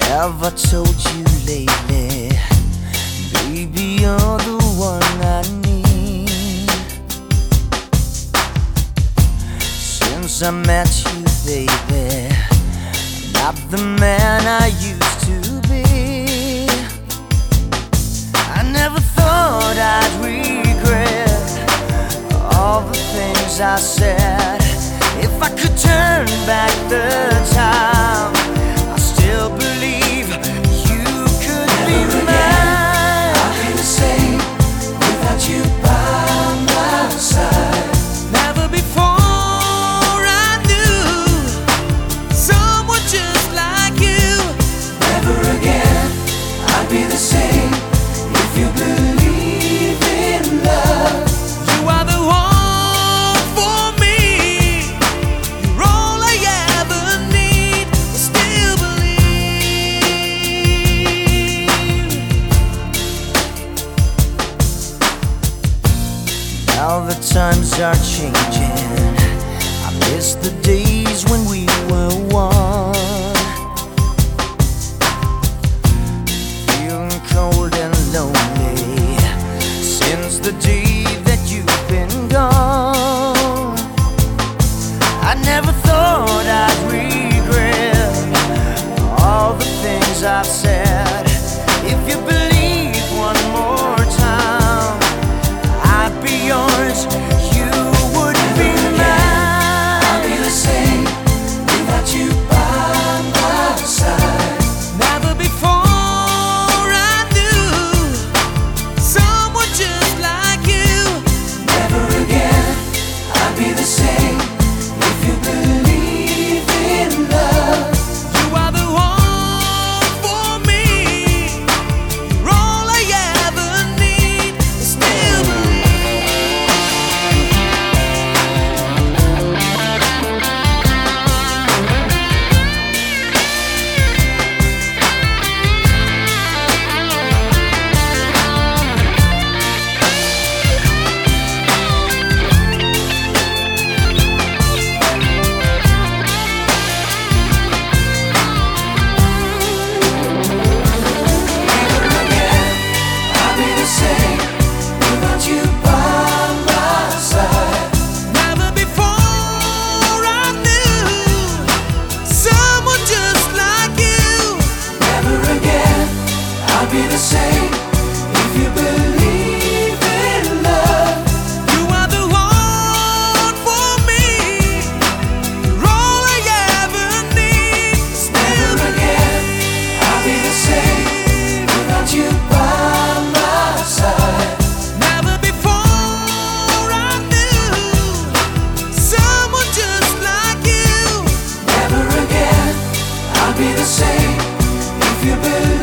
Have I told you lately, baby, you're the one I need? Since I met you, baby, I'm not the man I used to be. I never thought I'd regret all the things I said. If I could turn back the time, I still believe you could be mine. I'll be the same without you by my side. Never before I knew someone just like you. Never again I'll be the same if you believe in love. You are the one for me. You're all I ever need. I still believe. Now the times are changing. I miss the days when we were one. Feeling cold and lonely since the day that you've been gone. I never thought I'd regret all the things I've said. If you believe one more time, I'd be yours, you would be mine. I'll be the same without you by my side. Never before I knew someone just like you. Never again I'll be the same if you believe in love. You are the one for me. You're all I ever need. I still I'll be the same without you by my side. never before I knew someone just like you. Never again I'll be the same if you believe in love. You are the one for me. You're all I ever need. Still Never again I'll be the same without you by my side. never before I knew someone just like you. Never again I'll be the same if you believe